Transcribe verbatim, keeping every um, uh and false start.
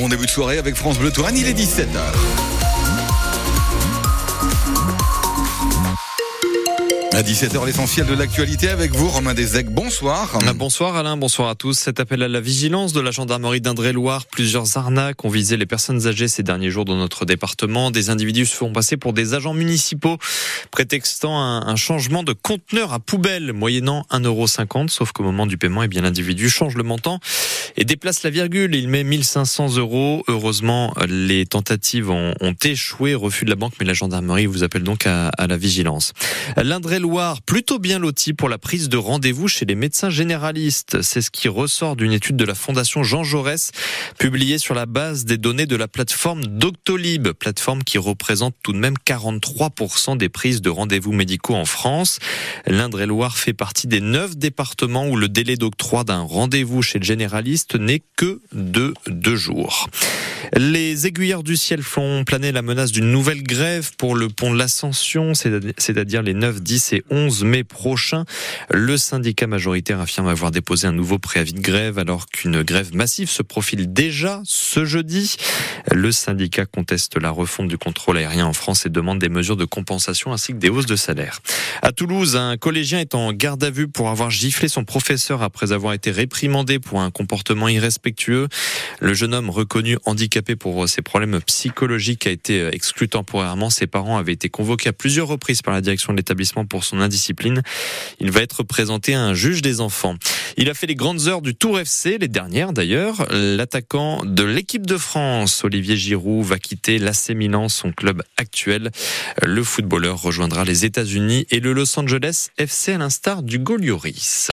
bon début de soirée avec France Bleu Touraine, il est dix-sept heures. À dix-sept heures, l'essentiel de l'actualité avec vous, Romain Deseg. Bonsoir. Bonsoir Alain, bonsoir à tous. Cet appel à la vigilance de la gendarmerie d'Indre-et-Loire. Plusieurs arnaques ont visé les personnes âgées ces derniers jours dans notre département. Des individus se font passer pour des agents municipaux, prétextant un, un changement de conteneur à poubelle, moyennant un euro cinquante. Sauf qu'au moment du paiement, eh bien, l'individu change le montant et déplace la virgule. Il met mille cinq cents euros. Heureusement, les tentatives ont, ont échoué. Refus de la banque, mais la gendarmerie vous appelle donc à, à la vigilance. L'Indre-et-Loire, plutôt bien loti pour la prise de rendez-vous chez les médecins généralistes. C'est ce qui ressort d'une étude de la Fondation Jean Jaurès, publiée sur la base des données de la plateforme Doctolib, plateforme qui représente tout de même quarante-trois pour cent des prises de rendez-vous médicaux en France. L'Indre-et-Loire fait partie des neuf départements où le délai d'octroi d'un rendez-vous chez le généraliste n'est que de deux jours. Les aiguilleurs du ciel font planer la menace d'une nouvelle grève pour le pont de l'Ascension, c'est-à-dire les neuf, dix et onze mai prochains. Le syndicat majoritaire affirme avoir déposé un nouveau préavis de grève alors qu'une grève massive se profile déjà ce jeudi. Le syndicat conteste la refonte du contrôle aérien en France et demande des mesures de compensation ainsi que des hausses de salaire. À Toulouse, un collégien est en garde à vue pour avoir giflé son professeur après avoir été réprimandé pour un comportement irrespectueux. Le jeune homme reconnu handicapé pour ses problèmes psychologiques a été exclu temporairement. Ses parents avaient été convoqués à plusieurs reprises par la direction de l'établissement pour son indiscipline. Il va être présenté à un juge des enfants. Il a fait les grandes heures du Tour F C, les dernières d'ailleurs. L'attaquant de l'équipe de France, Olivier Giroud, va quitter l'A C Milan, son club actuel. Le footballeur rejoindra les États-Unis et le Los Angeles F C à l'instar du Golioris.